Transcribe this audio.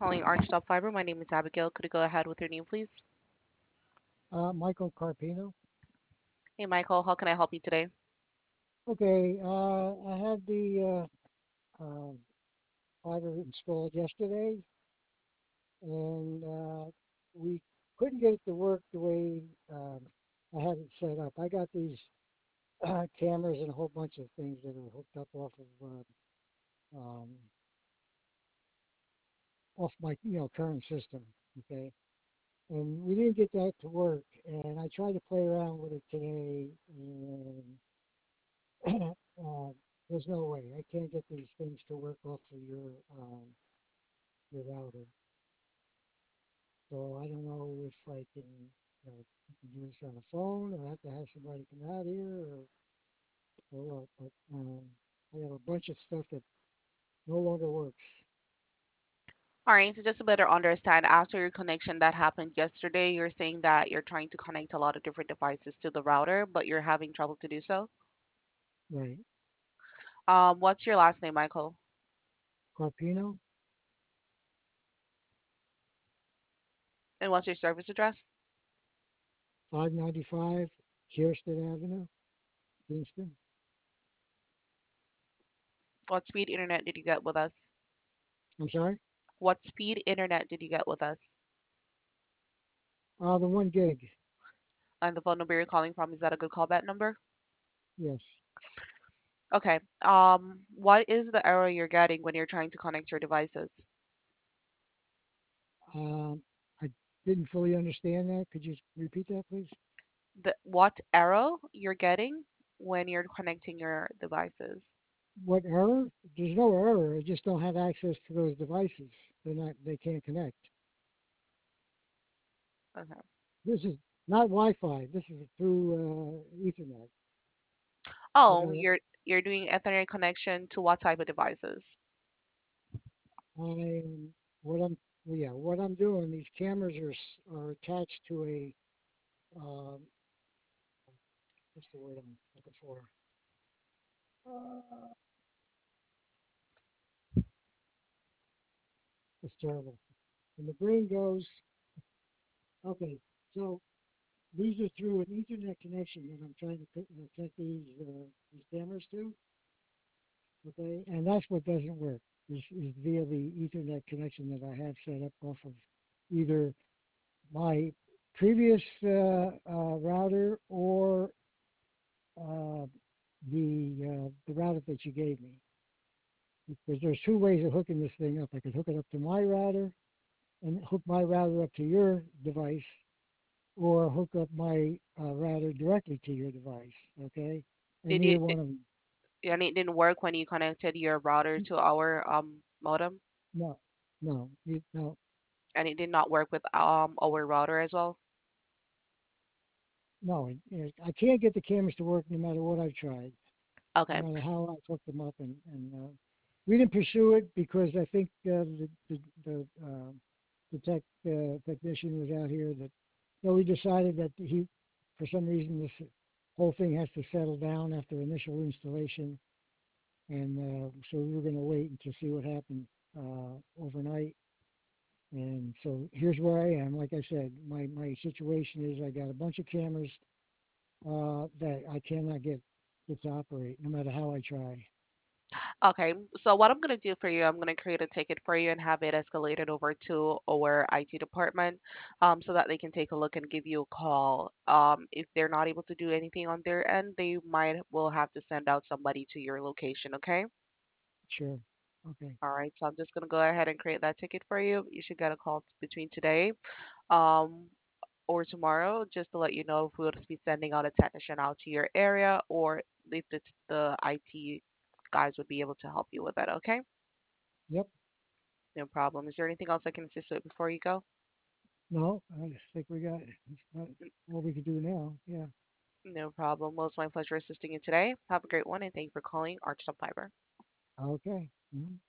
Calling Archtop Fiber. My name is Abigail. Could you go ahead with your name, please? Michael Carpino. Hey, Michael. How can I help you today? Okay, I had the fiber installed yesterday, and we couldn't get it to work the way I had it set up. I got these cameras and a whole bunch of things that are hooked up um, off my current system. Okay, and we didn't get that to work, and I tried to play around with it today, and uh, there's no way. I can't get these things to work off of your router. So I don't know if I can, do this on the phone or I have to have somebody come out here or what. But I have a bunch of stuff that no longer works. All right, so just to better understand, after your connection that happened yesterday, you're saying that you're trying to connect a lot of different devices to the router, but you're having trouble to do so. Right. What's your last name, Michael? Carpino, And what's your service address? 595 Kirsten Avenue, Kingston. What speed internet did you get with us? I'm sorry? What speed internet did you get with us? The 1 gig. And the phone number you're calling from, is that a good callback number? Yes. Okay. What is the error you're getting when you're trying to connect your devices? I didn't fully understand that. Could you repeat that, please? What error you're getting when you're connecting your devices? What error? There's no error. I just don't have access to those devices. They can't connect. Okay. This is not Wi-Fi. This is through Ethernet. I Oh, got. you're doing Ethernet connection to what type of devices? I'm what I'm. Yeah, what I'm doing. These cameras are attached to a. Um, what's the word I'm looking for? Uh, it's terrible. And the brain goes. Okay, so these are through an Ethernet connection that I'm trying to connect these cameras to. Okay, and that's what doesn't work. Is via the Ethernet connection that I have set up off of either my previous router or uh, the router that you gave me. Because there's two ways of hooking this thing up. I could hook it up to my router and hook my router up to your device, or hook up my router directly to your device. Okay, and Did neither it, one of them. and it didn't work when you connected your router to our modem, No, no. and it did not work with our router as well? No, I can't get the cameras to work no matter what I've tried, Okay. no matter how I've hooked them up. And we didn't pursue it because I think the technician was out here that, we decided that for some reason, this whole thing has to settle down after initial installation. And so we were going to wait and to see what happened overnight. And so here's where I am. Like I said, my situation is I got a bunch of cameras that I cannot get it to operate, no matter how I try. Okay, so what I'm gonna do for you, I'm gonna create a ticket for you and have it escalated over to our IT department, so that they can take a look and give you a call. If they're not able to do anything on their end, they might will have to send out somebody to your location. Okay. Sure. Okay. All right, so I'm just gonna go ahead and create that ticket for you. You should get a call between today, um, or tomorrow, just to let you know if we'll just be sending out a technician out to your area, or if the IT guys would be able to help you with that. Okay. Yep. No problem. Is there anything else I can assist with before you go? No, I think we got it's not all we could do now. Yeah. No problem. Well, it's my pleasure assisting you today. Have a great one, and thank you for calling Archstone Fiber. Okay. Mhm.